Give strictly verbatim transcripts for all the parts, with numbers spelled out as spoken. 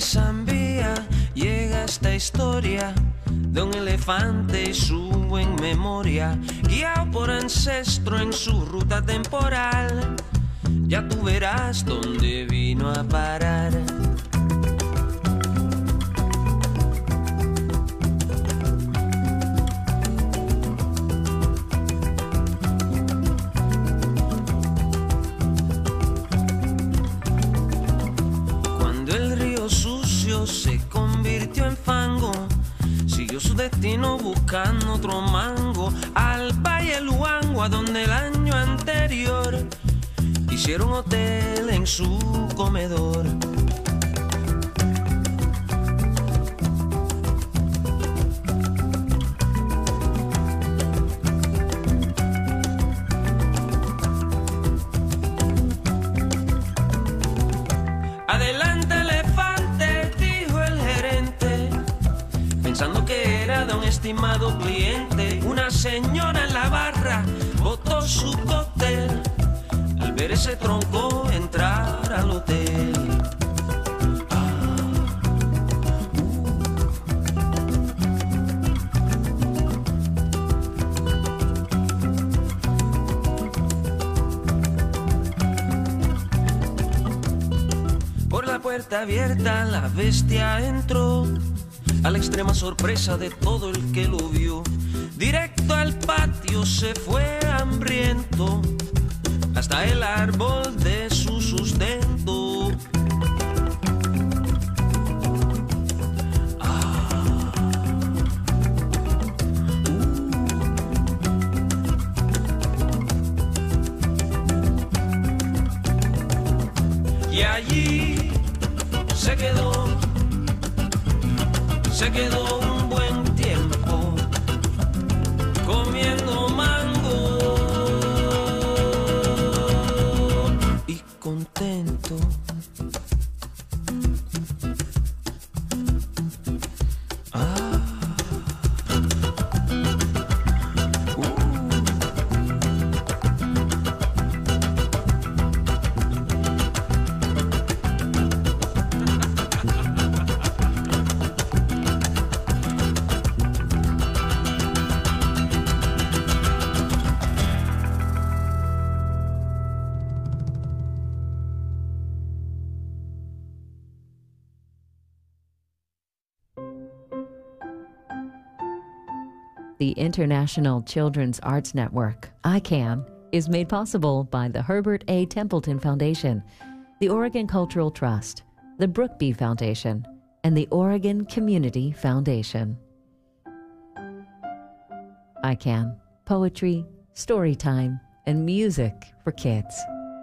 Zambia llega esta historia de un elefante y su en memoria, guiado por ancestro en su ruta temporal. Ya tú verás dónde vino a parar. Se convirtió en fango, siguió su destino buscando otro mango, al Valle Luango, a donde el año anterior hicieron hotel en su comedor. Adelante elefante, dijo el gerente, pensando que era de un estimado cliente. Una señora en la barra botó su cóctel al ver ese tronco entrar al hotel. Puerta abierta, la bestia entró, a la extrema sorpresa de todo el que lo vio. Directo al patio se fue hambriento, hasta el árbol de su sustento. Ah. Uh. Y allí se quedó, se quedó un buen tiempo comiendo mango y contento. Ah. The International Children's Arts Network, I CAN, is made possible by the Herbert A. Templeton Foundation, the Oregon Cultural Trust, the Brookby Foundation, and the Oregon Community Foundation. I CAN, poetry, story time, and music for kids.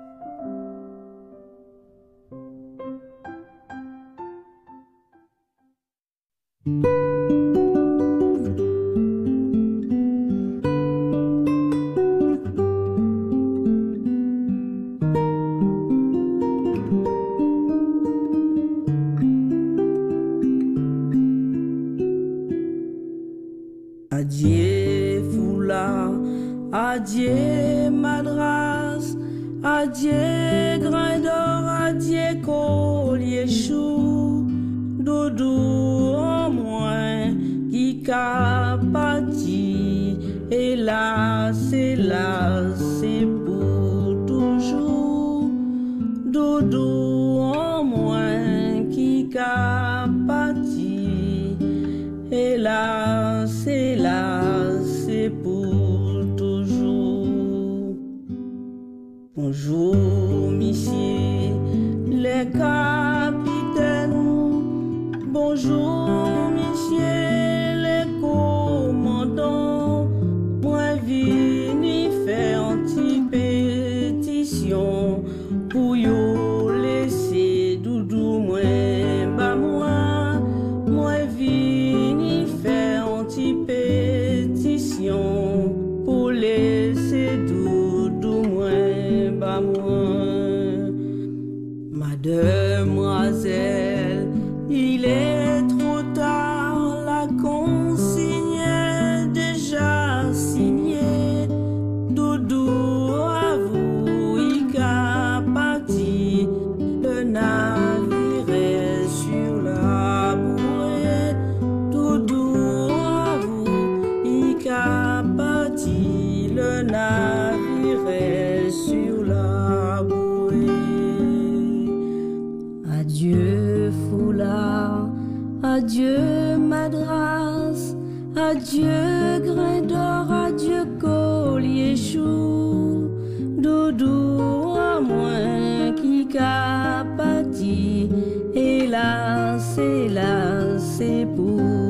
Adieu foulard, adieu madras, adieu grain d'or, adieu collier chou, doudou en moins qui qu'a parti, hélas, hélas, c'est pour toujours, doudou en moins qui qu'a parti, hélas, hélas, c'est pour toujours. Bonjour, messieurs les capitaines. Bonjour, messieurs les commandants. Moi, vini faire une petite pétition pour yo laisser doudou moi, bah moi. Moi, vini faire une petite pétition pour laisser doudou moi, bah moi. Madame doudou à moins qui capati, hélas, hélas, c'est pour